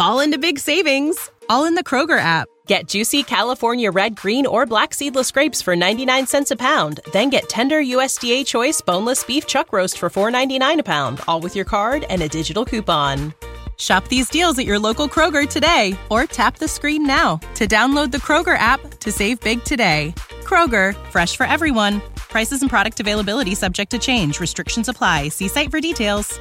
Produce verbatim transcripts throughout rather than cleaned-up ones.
fall into big savings, all in the Kroger app. Get juicy California red, green, or black seedless grapes for ninety-nine cents a pound. Then get tender U S D A choice boneless beef chuck roast for four ninety-nine a pound, all with your card and a digital coupon. Shop these deals at your local Kroger today, or tap the screen now to download the Kroger app to save big today. Kroger, fresh for everyone. Prices and product availability subject to change. Restrictions apply. See site for details.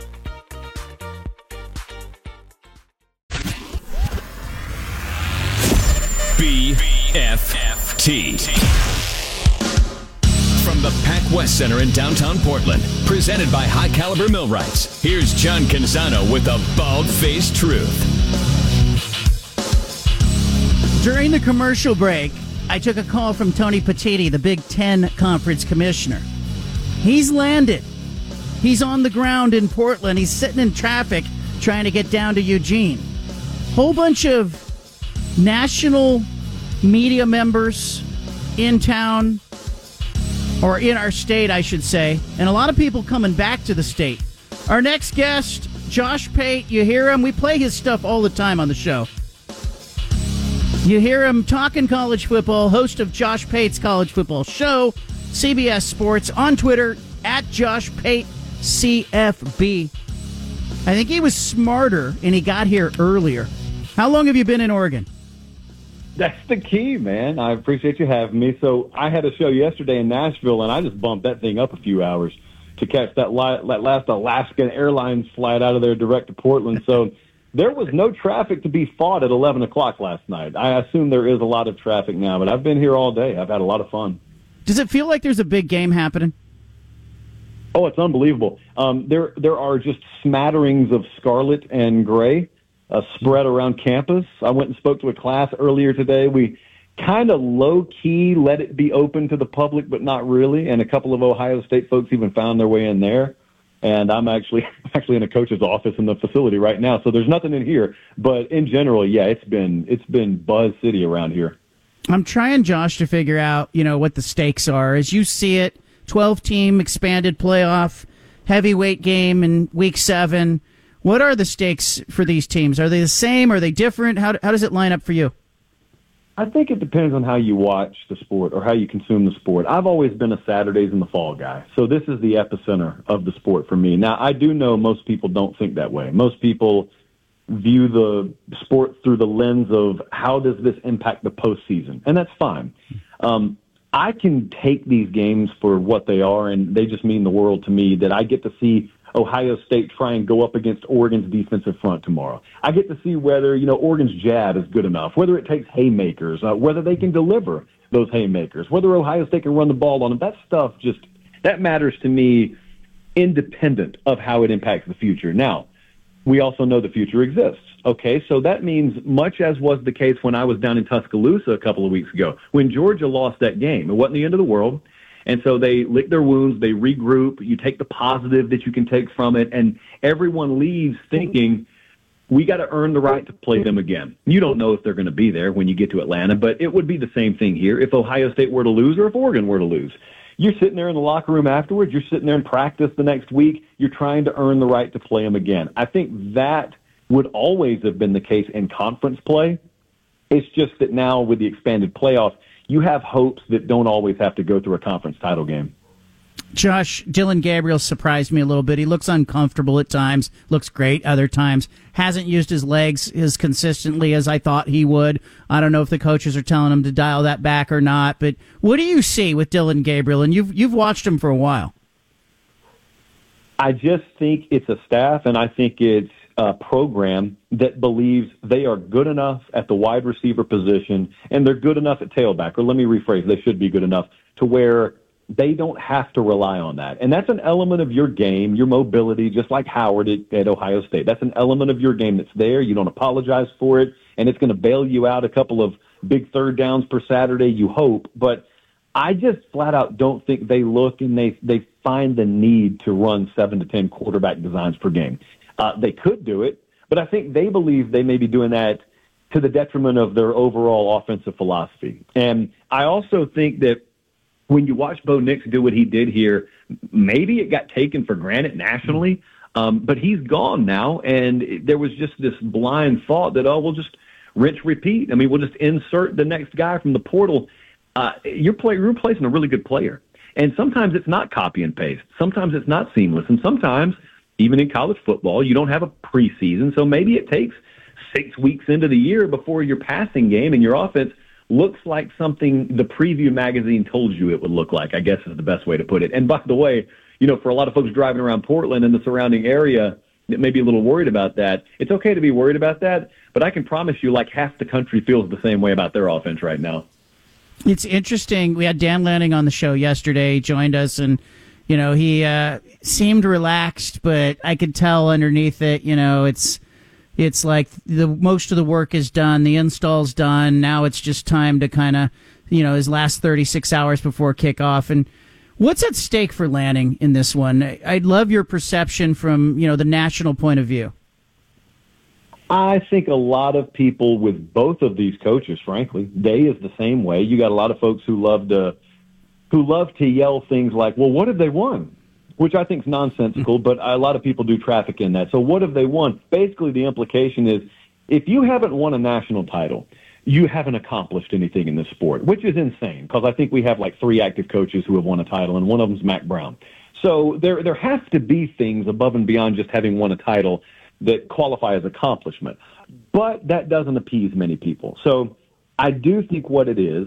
B F T. From the Pac West Center in downtown Portland, presented by High Caliber Millwrights, here's John Canzano with the bald-faced truth. During the commercial break, I took a call from Tony Petitti, the Big Ten Conference Commissioner. He's landed. He's on the ground in Portland. He's sitting in traffic trying to get down to Eugene. Whole bunch of national media members in town, or in our state, I should say, and a lot of people coming back to the state. Our next guest, Josh Pate, you hear him. We play his stuff all the time on the show. You hear him talking college football, host of Josh Pate's College Football Show, C B S Sports, on Twitter, at Josh Pate C F B. I think he was smarter and he got here earlier. How long have you been in Oregon? That's the key, man. I appreciate you having me. So I had a show yesterday in Nashville, and I just bumped that thing up a few hours to catch that, li- that last Alaskan Airlines flight out of there direct to Portland. So there was no traffic to be fought at eleven o'clock last night. I assume there is a lot of traffic now, but I've been here all day. I've had a lot of fun. Does it feel like there's a big game happening? Oh, it's unbelievable. Um, there, there are just smatterings of scarlet and gray uh, spread around campus. I went and spoke to a class earlier today. We kind of low-key let it be open to the public, but not really, and a couple of Ohio State folks even found their way in there. And I'm actually actually in a coach's office in the facility right now, so there's nothing in here. But in general, yeah, it's been it's been Buzz City around here. I'm trying, Josh, to figure out, you know, what the stakes are. As you see it, twelve-team expanded playoff, heavyweight game in week seven. What are the stakes for these teams? Are they the same? Are they different? How, how does it line up for you? I think it depends on how you watch the sport or how you consume the sport. I've always been a Saturdays in the fall guy, so this is the epicenter of the sport for me. Now, I do know most people don't think that way. Most people view the sport through the lens of how does this impact the postseason, and that's fine. Um, I can take these games for what they are, and they just mean the world to me that I get to see Ohio State try and go up against Oregon's defensive front tomorrow. I get to see whether, you know, Oregon's jab is good enough, whether it takes haymakers, uh, whether they can deliver those haymakers, whether Ohio State can run the ball on them. That stuff just, that matters to me independent of how it impacts the future. Now, we also know the future exists. Okay, so that means much as was the case when I was down in Tuscaloosa a couple of weeks ago, when Georgia lost that game. It wasn't the end of the world. And so they lick their wounds, they regroup, you take the positive that you can take from it, and everyone leaves thinking, we got to earn the right to play them again. You don't know if they're going to be there when you get to Atlanta, but it would be the same thing here if Ohio State were to lose or if Oregon were to lose. You're sitting there in the locker room afterwards, you're sitting there in practice the next week, you're trying to earn the right to play them again. I think that would always have been the case in conference play. It's just that now with the expanded playoff, you have hopes that don't always have to go through a conference title game. Josh, Dylan Gabriel surprised me a little bit. He looks uncomfortable at times, looks great other times, hasn't used his legs as consistently as I thought he would. I don't know if the coaches are telling him to dial that back or not, but what do you see with Dylan Gabriel? And you've you've watched him for a while. I just think it's a staff, and I think it's a program that believes they are good enough at the wide receiver position, and they're good enough at tailback, or let me rephrase, they should be good enough to where they don't have to rely on that. And that's an element of your game, your mobility, just like Howard at, at Ohio State. That's an element of your game that's there. You don't apologize for it, and it's going to bail you out a couple of big third downs per Saturday, you hope. But I just flat out don't think they look and they, they find the need to run seven to ten quarterback designs per game. Uh, they could do it, but I think they believe they may be doing that to the detriment of their overall offensive philosophy. And I also think that when you watch Bo Nix do what he did here, maybe it got taken for granted nationally. Um, but he's gone now, and there was just this blind thought that, oh, we'll just rinse, repeat. I mean, we'll just insert the next guy from the portal. Uh, you're, play, you're replacing a really good player. And sometimes it's not copy and paste. Sometimes it's not seamless. And sometimes, even in college football, you don't have a preseason. So maybe it takes six weeks into the year before your passing game and your offense looks like something the preview magazine told you it would look like, I guess is the best way to put it. And by the way, you know, for a lot of folks driving around Portland and the surrounding area that may be a little worried about that, it's okay to be worried about that, but I can promise you like half the country feels the same way about their offense right now. It's interesting. We had Dan Lanning on the show yesterday, joined us, and, you know, he uh, seemed relaxed, but I could tell underneath it, you know, it's it's like the most of the work is done, the install's done, now it's just time to kind of, you know, his last thirty-six hours before kickoff. And what's at stake for Lanning in this one? I'd love your perception from, you know, the national point of view. I think a lot of people with both of these coaches, frankly, Day is the same way. You got a lot of folks who love to who love to yell things like, well, what have they won? Which I think is nonsensical, but a lot of people do traffic in that. So what have they won? Basically, the implication is if you haven't won a national title, you haven't accomplished anything in this sport, which is insane because I think we have like three active coaches who have won a title, and one of them is Mack Brown. So there there have to be things above and beyond just having won a title that qualify as accomplishment. But that doesn't appease many people. So I do think what it is,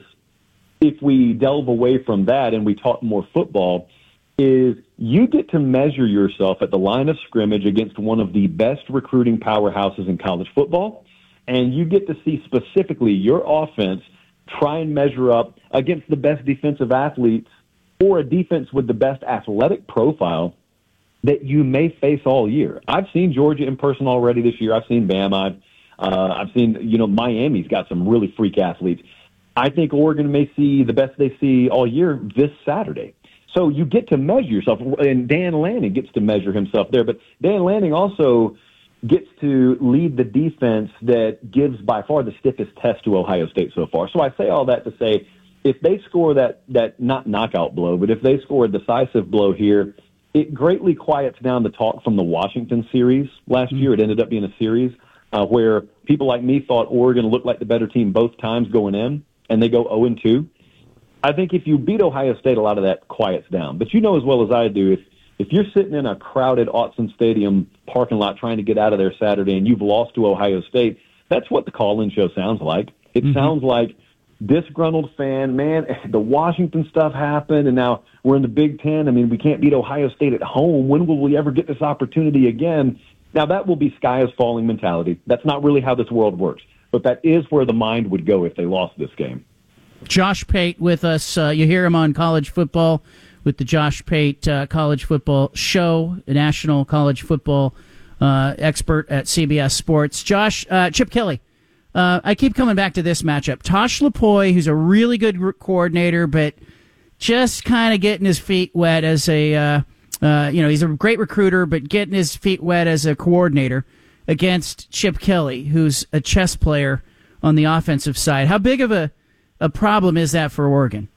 if we delve away from that and we talk more football, is you get to measure yourself at the line of scrimmage against one of the best recruiting powerhouses in college football, and you get to see specifically your offense try and measure up against the best defensive athletes or a defense with the best athletic profile that you may face all year. I've seen Georgia in person already this year. I've seen Bama. I've, uh, I've seen, you know, Miami's got some really freak athletes. I think Oregon may see the best they see all year this Saturday. So you get to measure yourself, and Dan Lanning gets to measure himself there. But Dan Lanning also gets to lead the defense that gives by far the stiffest test to Ohio State so far. So I say all that to say, if they score that, that not knockout blow, but if they score a decisive blow here, it greatly quiets down the talk from the Washington series last mm-hmm. year. It ended up being a series uh, where people like me thought Oregon looked like the better team both times going in, and they go oh and two. I think if you beat Ohio State, a lot of that quiets down. But you know as well as I do, if if you're sitting in a crowded Autzen Stadium parking lot trying to get out of there Saturday and you've lost to Ohio State, that's what the call-in show sounds like. It mm-hmm. sounds like disgruntled fan, man, the Washington stuff happened, and now we're in the Big Ten. I mean, we can't beat Ohio State at home. When will we ever get this opportunity again? Now, that will be sky is falling mentality. That's not really how this world works. But that is where the mind would go if they lost this game. Josh Pate with us. Uh, you hear him on College Football with the Josh Pate uh, College Football Show, a national college football uh, expert at C B S Sports. Josh, uh, Chip Kelly. Uh, I keep coming back to this matchup. Tosh Lupoi, who's a really good re- coordinator, but just kind of getting his feet wet as a, uh, uh, you know, he's a great recruiter, but getting his feet wet as a coordinator against Chip Kelly, who's a chess player on the offensive side. How big of a, a problem is that for Oregon?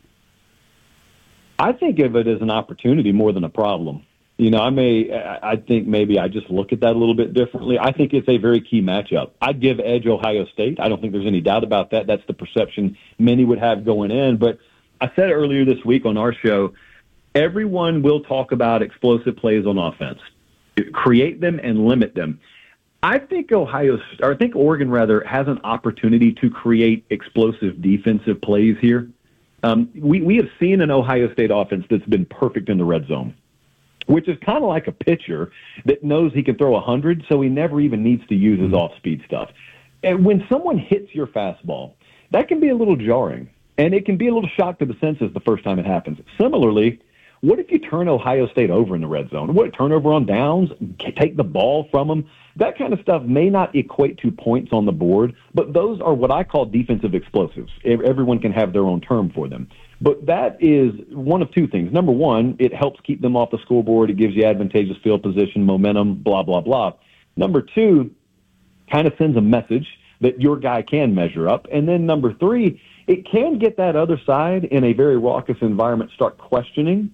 I think of it as an opportunity more than a problem. You know, I may, I think maybe I just look at that a little bit differently. I think it's a very key matchup. I'd give edge Ohio State. I don't think there's any doubt about that. That's the perception many would have going in. But I said earlier this week on our show, everyone will talk about explosive plays on offense. Create them and limit them. I think Ohio, or I think Oregon rather, has an opportunity to create explosive defensive plays here. Um, we, we have seen an Ohio State offense that's been perfect in the red zone, which is kind of like a pitcher that knows he can throw one hundred, so he never even needs to use his off-speed stuff. And when someone hits your fastball, that can be a little jarring, and it can be a little shock to the senses the first time it happens. Similarly, what if you turn Ohio State over in the red zone? What, turnover on downs, take the ball from them? That kind of stuff may not equate to points on the board, but those are what I call defensive explosives. Everyone can have their own term for them. But that is one of two things. Number one, it helps keep them off the scoreboard. It gives you advantageous field position, momentum, blah, blah, blah. Number two, kind of sends a message that your guy can measure up. And then number three, it can get that other side in a very raucous environment start questioning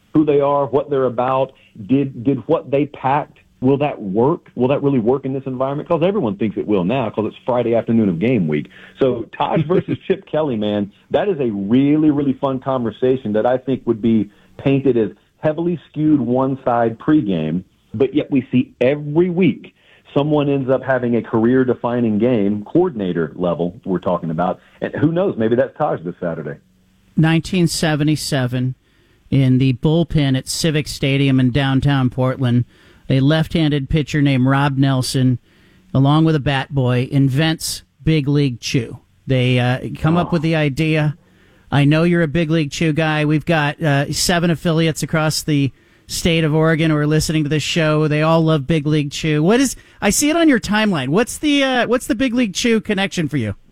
who they are, what they're about? Did did what they packed, will that work? Will that really work in this environment? Because everyone thinks it will now because it's Friday afternoon of game week. So Taj versus Chip Kelly, man, that is a really, really fun conversation that I think would be painted as heavily skewed one side pregame, but yet we see every week someone ends up having a career-defining game, coordinator level we're talking about. And who knows, maybe that's Taj this Saturday. nineteen seventy-seven, in the bullpen at Civic Stadium in downtown Portland, a left-handed pitcher named Rob Nelson, along with a bat boy, invents Big League Chew. They uh, come oh. up with the idea. I know you're a Big League Chew guy. We've got uh, seven affiliates across the state of Oregon who are listening to this show. They all love Big League Chew. What is? I see it on your timeline. What's the uh, what's the Big League Chew connection for you?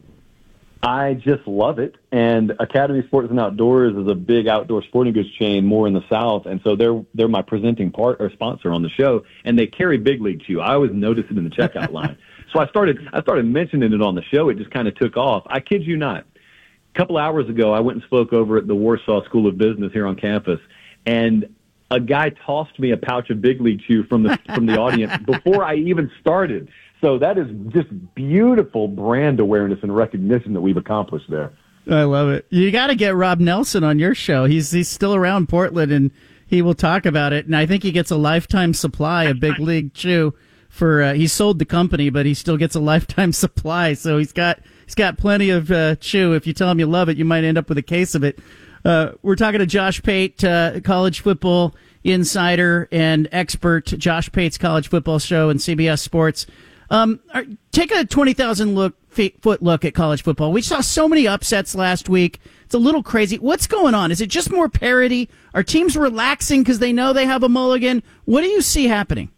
I just love it. And Academy Sports and Outdoors is a big outdoor sporting goods chain more in the South, and so they're they're my presenting part or sponsor on the show, and they carry Big League Chew. I always notice it in the checkout line. So I started I started mentioning it on the show. It just kind of took off. I kid you not. A couple hours ago, I went and spoke over at the Warsaw School of Business here on campus, and a guy tossed me a pouch of Big League Chew from the from the audience before I even started. So that is just beautiful brand awareness and recognition that we've accomplished there. I love it. You got to get Rob Nelson on your show. He's he's still around Portland, and he will talk about it. And I think he gets a lifetime supply of Big League Chew. For uh, he sold the company, but he still gets a lifetime supply. So he's got he's got plenty of uh, chew. If you tell him you love it, you might end up with a case of it. Uh, we're talking to Josh Pate, uh, college football insider and expert. Josh Pate's College Football Show and C B S Sports. Um, take a twenty thousand look, foot look at college football. We saw so many upsets last week. It's a little crazy. What's going on? Is it just more parity? Are teams relaxing because they know they have a mulligan? What do you see happening?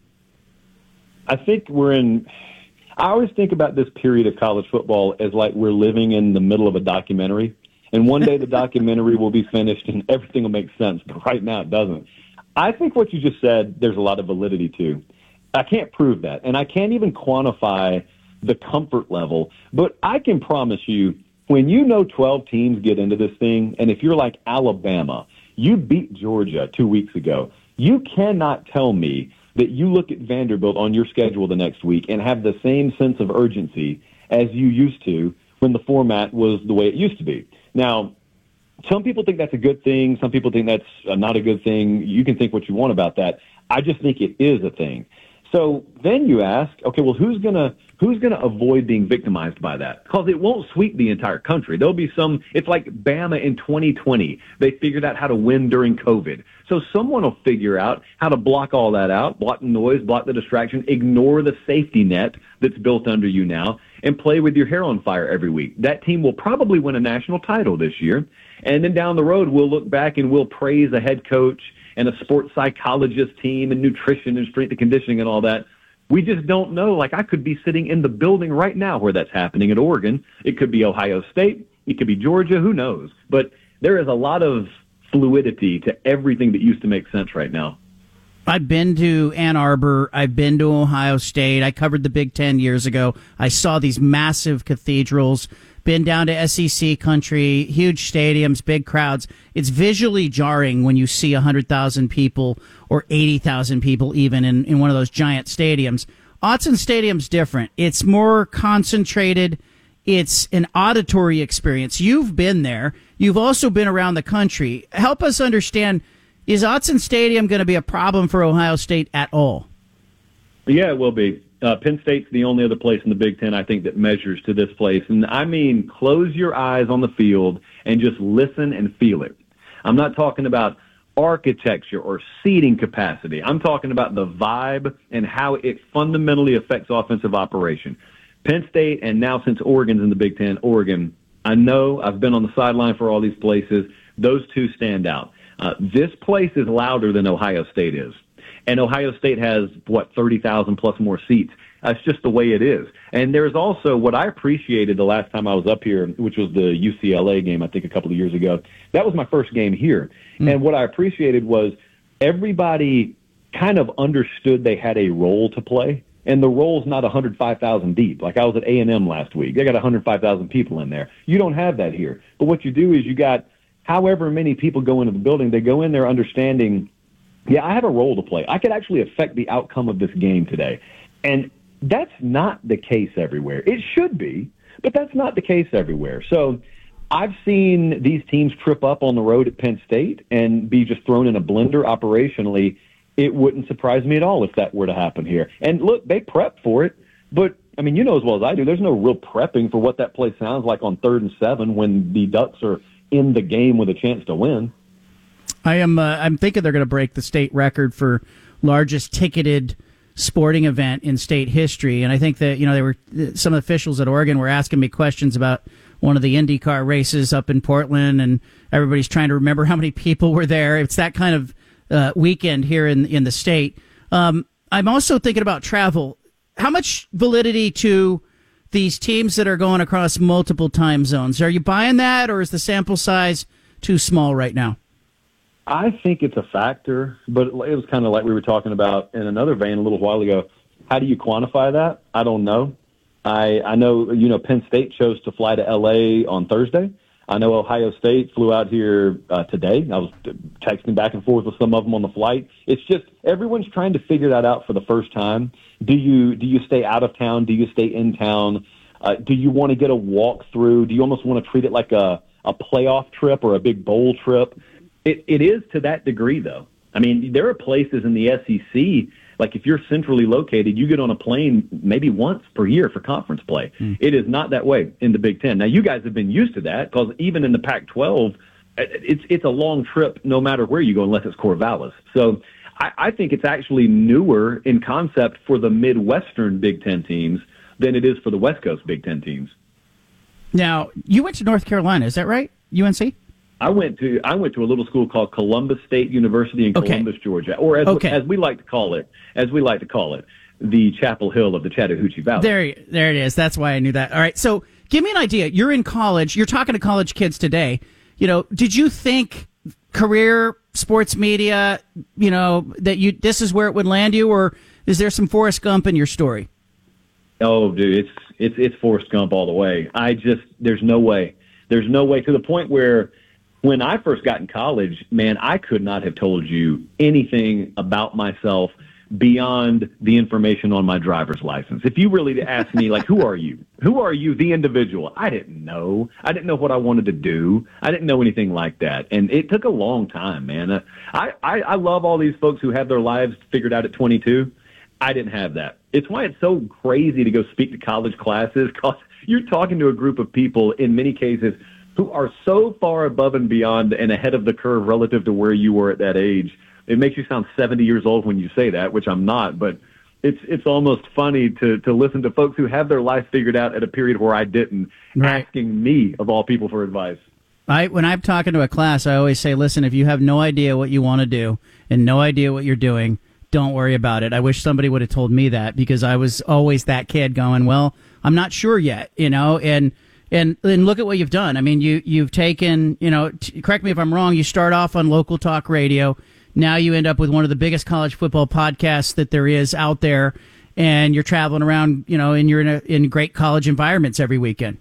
I think we're in – I always think about this period of college football as like we're living in the middle of a documentary. And one day the documentary will be finished and everything will make sense. But right now it doesn't. I think what you just said, there's a lot of validity to. I can't prove that, and I can't even quantify the comfort level. But I can promise you, when you know twelve teams get into this thing, and if you're like Alabama, you beat Georgia two weeks ago, you cannot tell me that you look at Vanderbilt on your schedule the next week and have the same sense of urgency as you used to when the format was the way it used to be. Now, some people think that's a good thing. Some people think that's not a good thing. You can think what you want about that. I just think it is a thing. So then you ask, okay, well, who's gonna who's gonna avoid being victimized by that? Because it won't sweep the entire country. There'll be some. It's like Bama in twenty twenty. They figured out how to win during COVID. So someone will figure out how to block all that out, block the noise, block the distraction, ignore the safety net that's built under you now, and play with your hair on fire every week. That team will probably win a national title this year. And then down the road, we'll look back and we'll praise a head coach and a sports psychologist team and nutrition and strength and conditioning and all that. We just don't know. Like, I could be sitting in the building right now where that's happening at Oregon. It could be Ohio State. It could be Georgia. Who knows? But there is a lot of fluidity to everything that used to make sense right now. I've been to Ann Arbor. I've been to Ohio State. I covered the Big Ten years ago. I saw these massive cathedrals. Been down to S E C country, huge stadiums, big crowds. It's visually jarring when you see one hundred thousand people or eighty thousand people even in, in one of those giant stadiums. Autzen Stadium's different. It's more concentrated. It's an auditory experience. You've been there. You've also been around the country. Help us understand, is Autzen Stadium going to be a problem for Ohio State at all? Yeah, it will be. Uh, Penn State's the only other place in the Big Ten, I think, that measures to this place. And I mean, close your eyes on the field and just listen and feel it. I'm not talking about architecture or seating capacity. I'm talking about the vibe and how it fundamentally affects offensive operation. Penn State, and now since Oregon's in the Big Ten, Oregon, I know I've been on the sideline for all these places. Those two stand out. Uh, this place is louder than Ohio State is. And Ohio State has, what, thirty thousand plus more seats. That's just the way it is. And there's also what I appreciated the last time I was up here, which was the U C L A game, I think a couple of years ago. That was my first game here. Mm. And what I appreciated was everybody kind of understood they had a role to play. And the role's not one hundred five thousand deep. Like I was at A and M last week. They got one hundred five thousand people in there. You don't have that here. But what you do is you got however many people go into the building, they go in there understanding, yeah, I have a role to play. I could actually affect the outcome of this game today. And that's not the case everywhere. It should be, but that's not the case everywhere. So I've seen these teams trip up on the road at Penn State and be just thrown in a blender operationally. It wouldn't surprise me at all if that were to happen here. And look, they prep for it, but I mean, you know as well as I do, there's no real prepping for what that play sounds like on third and seven when the Ducks are in the game with a chance to win. I am. Uh, I'm thinking they're going to break the state record for largest ticketed sporting event in state history, and I think that you know they were some officials at Oregon were asking me questions about one of the IndyCar races up in Portland, and everybody's trying to remember how many people were there. It's that kind of uh, weekend here in in the state. Um, I'm also thinking about travel. How much validity to these teams that are going across multiple time zones? Are you buying that, or is the sample size too small right now? I think it's a factor, but it was kind of like we were talking about in another vein a little while ago. How do you quantify that? I don't know. I, I know, you know, Penn State chose to fly to L A on Thursday. I know Ohio State flew out here uh, today. I was texting back and forth with some of them on the flight. It's just everyone's trying to figure that out for the first time. Do you do you stay out of town? Do you stay in town? Uh, do you want to get a walk through? Do you almost want to treat it like a, a playoff trip or a big bowl trip? It, it is to that degree, though. I mean, there are places in the S E C, like if you're centrally located, you get on a plane maybe once per year for conference play. Mm. It is not that way in the Big Ten. Now, you guys have been used to that because even in the Pac twelve, it's it's a long trip no matter where you go unless it's Corvallis. So I, I think it's actually newer in concept for the Midwestern Big Ten teams than it is for the West Coast Big Ten teams. Now, you went to North Carolina, is that right? U N C? I went to I went to a little school called Columbus State University in Columbus, okay. Georgia, or as okay. as we like to call it, as we like to call it, the Chapel Hill of the Chattahoochee Valley. There, there it is. That's why I knew that. All right, so give me an idea. You're in college. You're talking to college kids today. You know, did you think career sports media, you know, that you this is where it would land you, or is there some Forrest Gump in your story? Oh, dude, it's it's it's Forrest Gump all the way. I just there's no way. There's no way to the point where. When I first got in college, man, I could not have told you anything about myself beyond the information on my driver's license. If you really asked me, like, who are you? Who are you, the individual? I didn't know. I didn't know what I wanted to do. I didn't know anything like that. And it took a long time, man. I, I, I love all these folks who have their lives figured out at twenty-two. I didn't have that. It's why it's so crazy to go speak to college classes because you're talking to a group of people, in many cases, who are so far above and beyond and ahead of the curve relative to where you were at that age. It makes you sound seventy years old when you say that, which I'm not, but it's it's almost funny to, to listen to folks who have their life figured out at a period where I didn't, right. asking me, of all people, for advice. I When I'm talking to a class, I always say, listen, if you have no idea what you want to do and no idea what you're doing, don't worry about it. I wish somebody would have told me that because I was always that kid going, well, I'm not sure yet, you know, and And and look at what you've done. I mean, you, you've taken, you know, t- correct me if I'm wrong, you start off on local talk radio. Now you end up with one of the biggest college football podcasts that there is out there, and you're traveling around, you know, and you're in, a, in great college environments every weekend.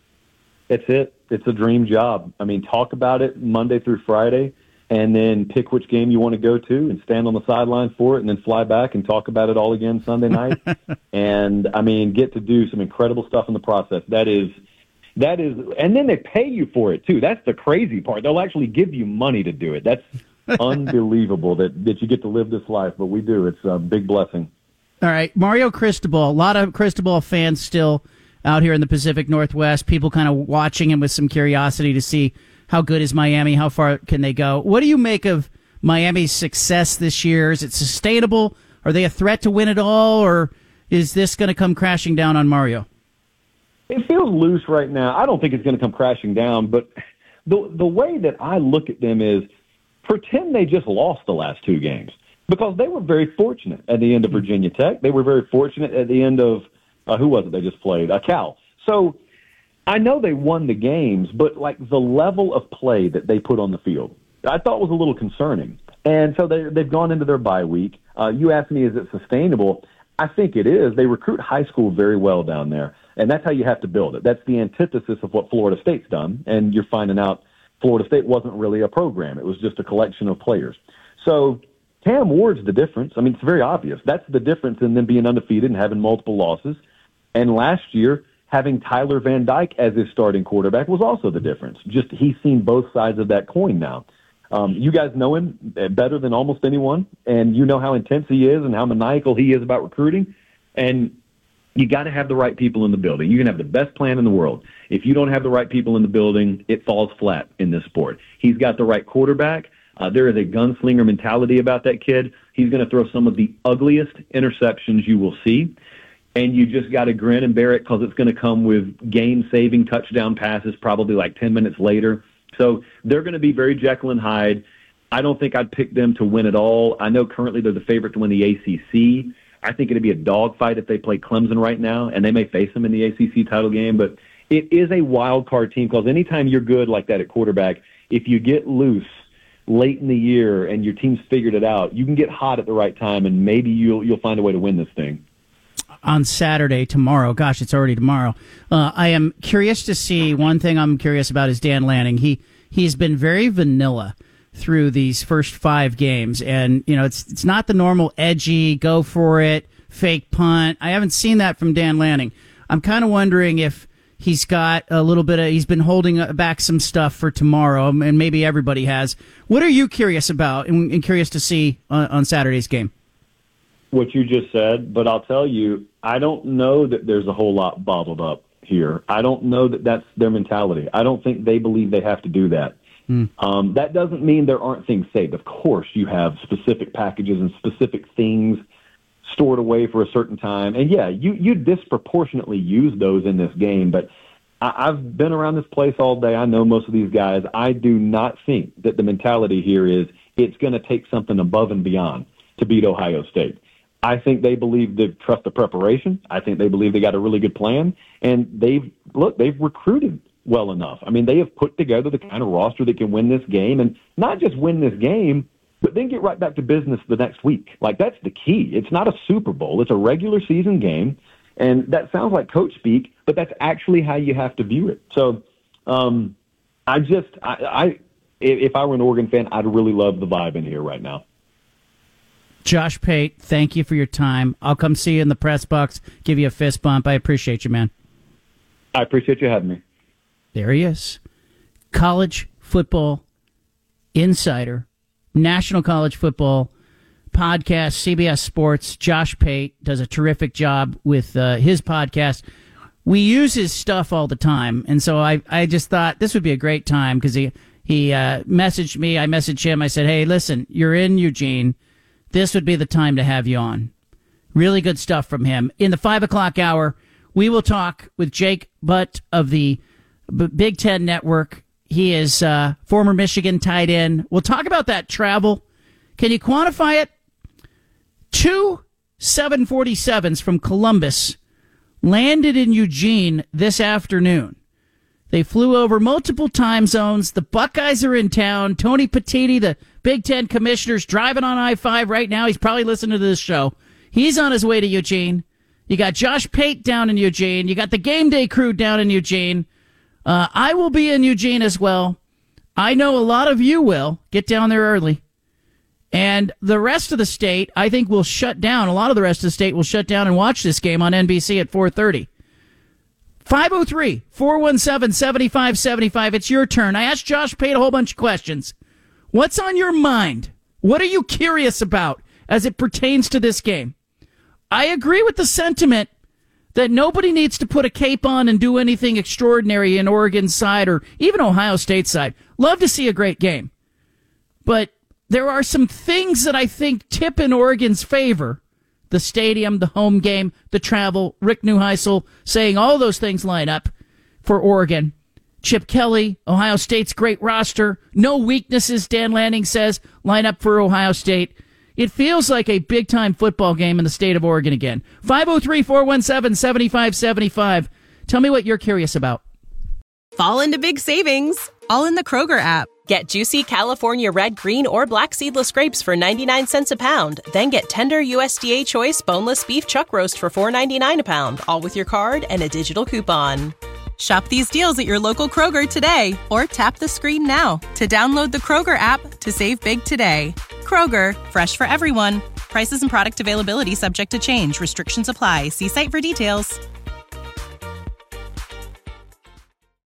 It's it. It's a dream job. I mean, talk about it Monday through Friday, and then pick which game you want to go to and stand on the sideline for it, and then fly back and talk about it all again Sunday night. And, I mean, get to do some incredible stuff in the process. That is... That is, and then they pay you for it too. That's the crazy part. They'll actually give you money to do it. That's unbelievable that, that you get to live this life, but we do. It's a big blessing. All right, Mario Cristobal. A lot of Cristobal fans still out here in the Pacific Northwest. People kind of watching him with some curiosity to see how good is Miami, how far can they go. What do you make of Miami's success this year? Is it sustainable? Are they a threat to win it all, or is this going to come crashing down on Mario? It feels loose right now. I don't think it's going to come crashing down, but the the way that I look at them is pretend they just lost the last two games because they were very fortunate at the end of Virginia Tech. They were very fortunate at the end of, uh, who was it they just played? Uh, Cal. So I know they won the games, but like the level of play that they put on the field, I thought was a little concerning. And so they, they've gone into their bye week. Uh, you asked me, is it sustainable? I think it is. They recruit high school very well down there. And that's how you have to build it. That's the antithesis of what Florida State's done. And you're finding out Florida State wasn't really a program. It was just a collection of players. So Cam Ward's the difference. I mean, it's very obvious. That's the difference in them being undefeated and having multiple losses. And last year, having Tyler Van Dyke as his starting quarterback was also the difference. Just he's seen both sides of that coin now. Um, you guys know him better than almost anyone, and you know how intense he is and how maniacal he is about recruiting. And you got to have the right people in the building. You can have the best plan in the world. If you don't have the right people in the building, it falls flat in this sport. He's got the right quarterback. Uh, there is a gunslinger mentality about that kid. He's going to throw some of the ugliest interceptions you will see. And you just got to grin and bear it because it's going to come with game-saving touchdown passes probably like ten minutes later. So they're going to be very Jekyll and Hyde. I don't think I'd pick them to win it all. I know currently they're the favorite to win the A C C. I think it'd be a dogfight if they play Clemson right now, and they may face them in the A C C title game. But it is a wild card team because anytime you're good like that at quarterback, if you get loose late in the year and your team's figured it out, you can get hot at the right time, and maybe you'll you'll find a way to win this thing. On Saturday, tomorrow, gosh, it's already tomorrow. Uh, I am curious to see, one thing I'm curious about is Dan Lanning. He, he's been very vanilla through these first five games. And, you know, it's, it's not the normal edgy, go for it, fake punt. I haven't seen that from Dan Lanning. I'm kind of wondering if he's got a little bit of, he's been holding back some stuff for tomorrow, and maybe everybody has. What are you curious about and, and curious to see on, on Saturday's game? What you just said, but I'll tell you, I don't know that there's a whole lot bottled up here. I don't know that that's their mentality. I don't think they believe they have to do that. Mm. Um, that doesn't mean there aren't things saved. Of course, you have specific packages and specific things stored away for a certain time. And, yeah, you, you disproportionately use those in this game. But I, I've been around this place all day. I know most of these guys. I do not think that the mentality here is it's going to take something above and beyond to beat Ohio State. I think they believe they trust the preparation. I think they believe they got a really good plan. And they've, look, they've recruited well enough. I mean, they have put together the kind of roster that can win this game, and not just win this game, but then get right back to business the next week. Like, that's the key. It's not a Super Bowl. It's a regular season game. And that sounds like coach speak, but that's actually how you have to view it. So um, I just, I, I, if I were an Oregon fan, I'd really love the vibe in here right now. Josh Pate, thank you for your time. I'll come see you in the press box, give you a fist bump. I appreciate you, man. I appreciate you having me. There he is. College football insider, National College Football podcast, C B S Sports. Josh Pate does a terrific job with uh, his podcast. We use his stuff all the time, and so I, I just thought this would be a great time because he, he uh, messaged me. I messaged him. I said, hey, listen, you're in Eugene. This would be the time to have you on. Really good stuff from him. In the five o'clock hour, we will talk with Jake Butt of the Big Ten Network. He is uh, former Michigan tight end. We'll talk about that travel. Can you quantify it? Two seven forty-sevens from Columbus landed in Eugene this afternoon. They flew over multiple time zones. The Buckeyes are in town. Tony Petitti, the Big Ten commissioner's driving on I five right now. He's probably listening to this show. He's on his way to Eugene. You got Josh Pate down in Eugene. You got the game day crew down in Eugene. Uh, I will be in Eugene as well. I know a lot of you will. Get down there early. And the rest of the state, I think, will shut down. A lot of the rest of the state will shut down and watch this game on N B C at four thirty. five oh three, four one seven, seven five seven five. It's your turn. I asked Josh Pate a whole bunch of questions. What's on your mind? What are you curious about as it pertains to this game? I agree with the sentiment that nobody needs to put a cape on and do anything extraordinary in Oregon's side or even Ohio State's side. Love to see a great game. But there are some things that I think tip in Oregon's favor. The stadium, the home game, the travel, Rick Neuheisel saying all those things line up for Oregon. Chip Kelly, Ohio State's great roster. No weaknesses, Dan Lanning says, line up for Ohio State. It feels like a big-time football game in the state of Oregon again. five oh three, four one seven, seven five seven five. Tell me what you're curious about. Fall into big savings, all in the Kroger app. Get juicy California red, green, or black seedless grapes for ninety-nine cents a pound. Then get tender U S D A choice boneless beef chuck roast for four ninety-nine a pound, all with your card and a digital coupon. Shop these deals at your local Kroger today or tap the screen now to download the Kroger app to save big today. Kroger, fresh for everyone. Prices and product availability subject to change. Restrictions apply. See site for details.